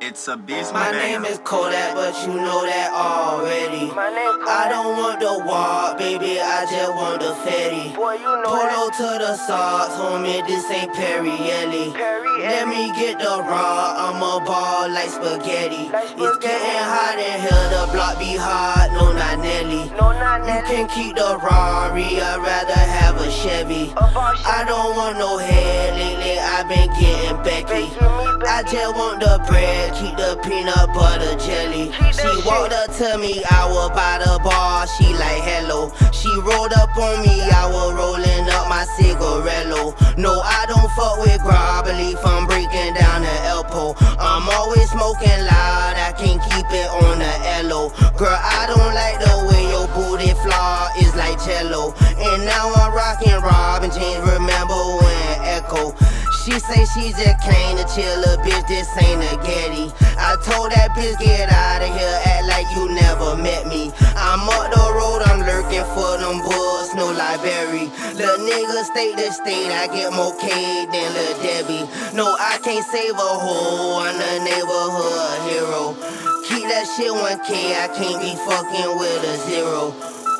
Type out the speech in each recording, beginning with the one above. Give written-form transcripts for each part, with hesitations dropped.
It's a beast. My name is Kodak, but you know that already. I don't want the walk, baby, I just want the fatty. Polo to the socks, homie, this ain't Perrielli. Let me get the raw, I'ma ball like spaghetti. It's getting hot in here, the block be hot, no not Nelly. You can keep the Rari, I'd rather have a Chevy. I don't want no head, lately I've been getting Becky. I just want the bread, keep the peanut butter jelly. She walked up to me, I was by the bar, she like hello. She rolled up on me, I was rolling up my cigarello. No, I don't fuck with grab, believe I'm breaking down the elbow. I'm always smoking loud, I can't keep it on the LO. Girl, I don't like the way your booty flaw is like cello. And now I'm rocking Robin James, remember when Echo. She say she just came to chill, a bitch, this ain't a Getty. I told that bitch get out of here, act like you never met me. I'm up the road, I'm lurking for them bulls, no library. Lil' nigga state to state, I get more K than Lil' Debbie. No, I can't save a hoe, I'm the neighborhood hero. Keep that shit 1K, I can't be fucking with a zero.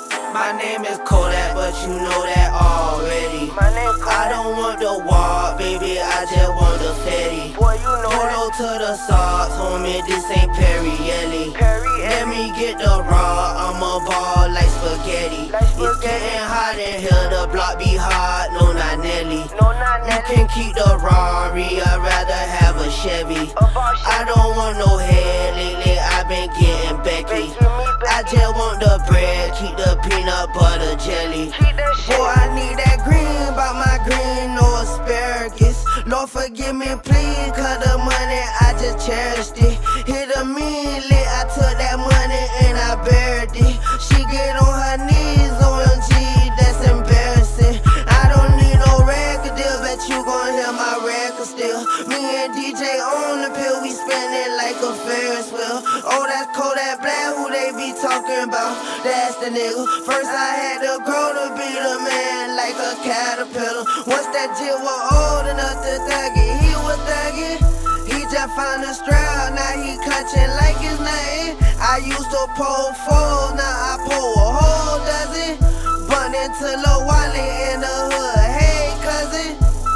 My name is Kodak, but you know that already. I don't want the walk, baby, I just want the fatty. Polo to the socks, homie, this ain't Perrielli. Let me get the raw, I'ma ball like spaghetti. It's getting hot in here, the block be hot, no not Nelly. You can keep the Rari, I'd rather have a Chevy. I don't want no head, lately I've been getting Becky. I just want the bread, keep the peanut butter jelly. Boy, I need that green, but my green, no asparagus. Lord forgive me, please, cause the money, I just cherished it. Hit a mean lit, I took that money and I buried it. She get on her knees, OMG, that's embarrassing. I don't need no record deal, bet you gon' hear my record still. Me and DJ on the pill, we spin it like a Ferris wheel. Oh, that's Kodak Black, who they be talking about, that's the nigga. First I had to grow to be the man like a caterpillar. Once that jit was old enough to thug it, he was thugging. He just found a strap, now he clutching like it's nothing. I used to pull four, now I pull a whole dozen. Bun into Lil Wally in the hood, hey cousin.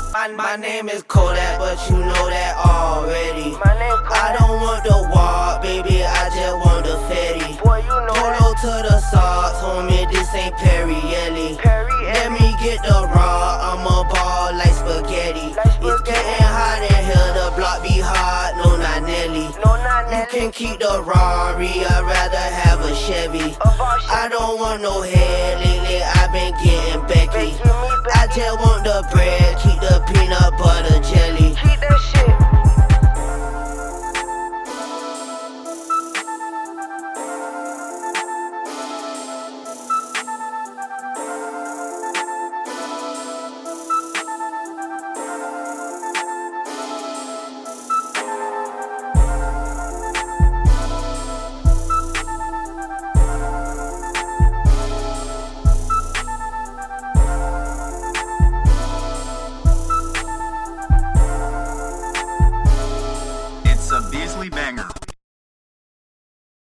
My name is Kodak, but you know that already. I don't want the walk, baby, I just want the fatty. Polo to the socks, homie, this ain't Perrielli. Let me get the raw, I'ma ball like spaghetti. It's getting hot in here, the block be hot, no not Nelly. You can keep the Rari, I'd rather have a Chevy. I don't want no head, lately I've been getting Becky. I just want the bread, keep the peanut butter jelly.